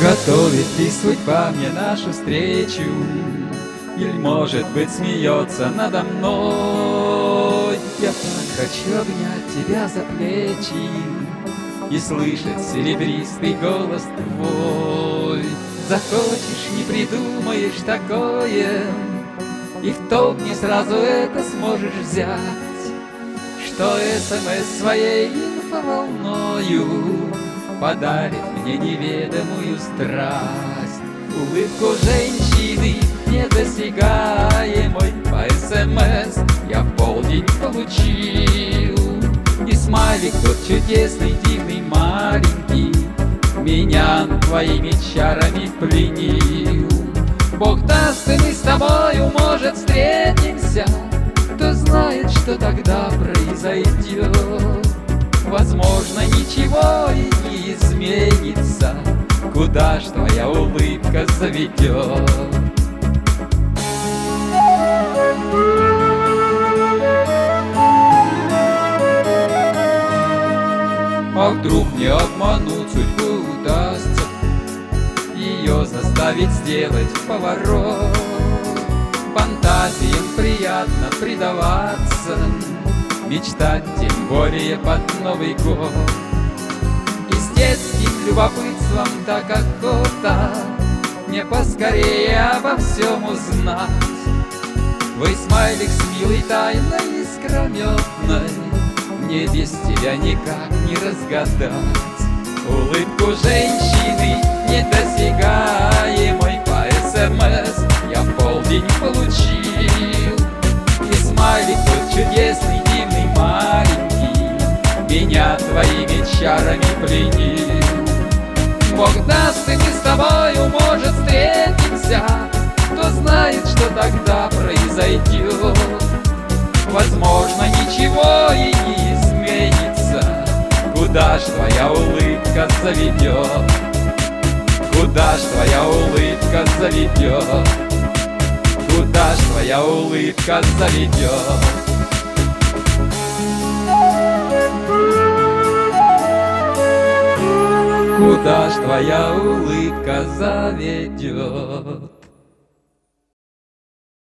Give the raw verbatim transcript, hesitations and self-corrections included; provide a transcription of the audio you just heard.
Готовит ли судьба мне нашу встречу? Или, может быть, смеется надо мной? Я так хочу обнять тебя за плечи и слышать серебристый голос твой. Захочешь, не придумаешь такое, и в толк не сразу это сможешь взять, что СМС своей инфоволною подарит мне неведомую страсть. Улыбку женщины недосягаемой по СМС я в полдень получил. И смайлик тот чудесный, дивный, маленький меня твоими чарами пленил. Бог даст, и мы с тобою, может, встретимся, кто знает, что тогда произойдет. Возможно, ничего и не изменится, куда ж твоя улыбка заведет. А вдруг мне обмануть судьбу удастся, ее заставить сделать поворот? Фантазиям приятно предаваться, мечтать тем более под Новый год. И с детским любопытством так охота мне поскорее обо всем узнать. Твой смайлик с милой тайной искрометной мне без тебя никак не разгадать. Улыбку женщины недосягаемой по СМС я в полдень получил. И смайлик тот чудесный, дивный, маленький меня твоими чарами пленил. Бог даст, и мы с тобою, может, встретимся, кто знает, что тогда произойдет. Возможно, ничего и не изменится, куда ж твоя улыбка заведет? Куда ж твоя улыбка заведет? Куда ж твоя улыбка заведет? Куда ж твоя улыбка заведет?